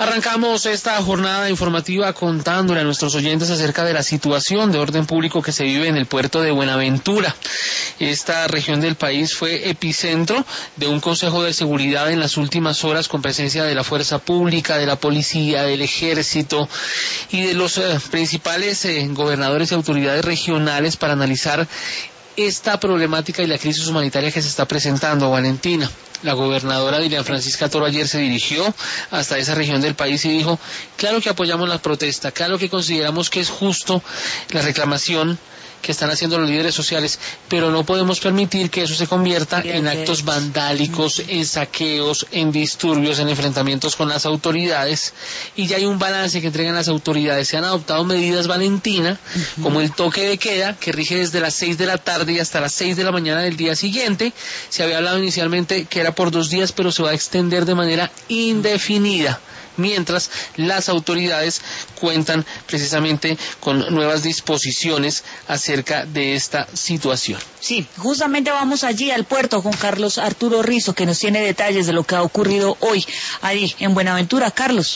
Arrancamos esta jornada informativa contándole a nuestros oyentes acerca de la situación de orden público que se vive en el puerto de Buenaventura. Esta región del país fue epicentro de un consejo de seguridad en las últimas horas con presencia de la fuerza pública, de la policía, del ejército y de los principales gobernadores y autoridades regionales para analizar esta problemática y la crisis humanitaria que se está presentando. Valentina, la gobernadora Dilian Francisca Toro ayer se dirigió hasta esa región del país y dijo, claro que apoyamos la protesta, claro que consideramos que es justo la reclamación que están haciendo los líderes sociales, pero no podemos permitir que eso se convierta en actos vandálicos, en saqueos, en disturbios, en enfrentamientos con las autoridades, y ya hay un balance que entregan las autoridades. Se han adoptado medidas, Valentina, como el toque de queda, que rige desde las 6 de la tarde y hasta las 6 de la mañana del día siguiente. Se había hablado inicialmente que era por 2 días, pero se va a extender de manera indefinida, mientras las autoridades cuentan precisamente con nuevas disposiciones acerca de esta situación. Sí, justamente vamos allí al puerto con Carlos Arturo Rizo, que nos tiene detalles de lo que ha ocurrido hoy allí en Buenaventura. Carlos.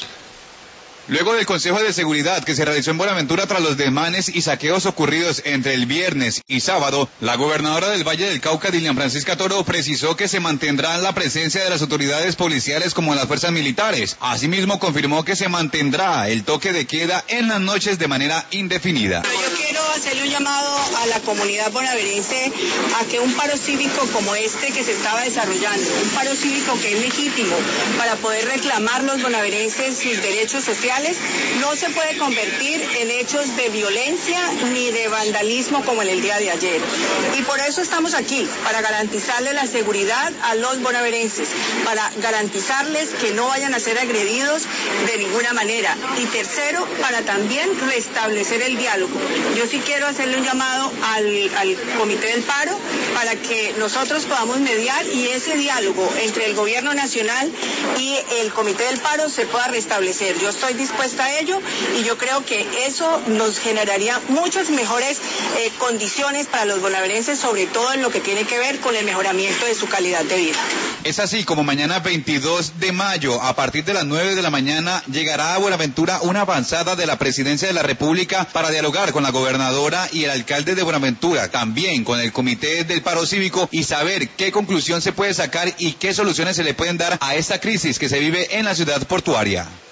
Luego del Consejo de Seguridad que se realizó en Buenaventura tras los desmanes y saqueos ocurridos entre el viernes y sábado, la gobernadora del Valle del Cauca, Dilian Francisca Toro, precisó que se mantendrá la presencia de las autoridades policiales como las fuerzas militares. Asimismo, confirmó que se mantendrá el toque de queda en las noches de manera indefinida. Yo quiero hacerle un llamado a la comunidad bonaerense a que un paro cívico como este que se estaba desarrollando, un paro cívico que es legítimo para poder reclamar los bonaerenses sus derechos sociales, no se puede convertir en hechos de violencia ni de vandalismo como en el día de ayer. Y por eso estamos aquí, para garantizarle la seguridad a los bonaerenses, para garantizarles que no vayan a ser agredidos de ninguna manera. Y tercero, para también restablecer el diálogo. Yo sí quiero hacerle un llamado al Comité del Paro para que nosotros podamos mediar y ese diálogo entre el Gobierno Nacional y el Comité del Paro se pueda restablecer. Yo estoy dispuesta a ello y yo creo que eso nos generaría muchas mejores condiciones para los bonaerenses, sobre todo en lo que tiene que ver con el mejoramiento de su calidad de vida. Es así como mañana 22 de mayo, a partir de las 9 de la mañana, llegará a Buenaventura una avanzada de la Presidencia de la República para dialogar con la gobernadora y el alcalde de Buenaventura, también con el Comité del Paro Cívico, y saber qué conclusión se puede sacar y qué soluciones se le pueden dar a esta crisis que se vive en la ciudad portuaria.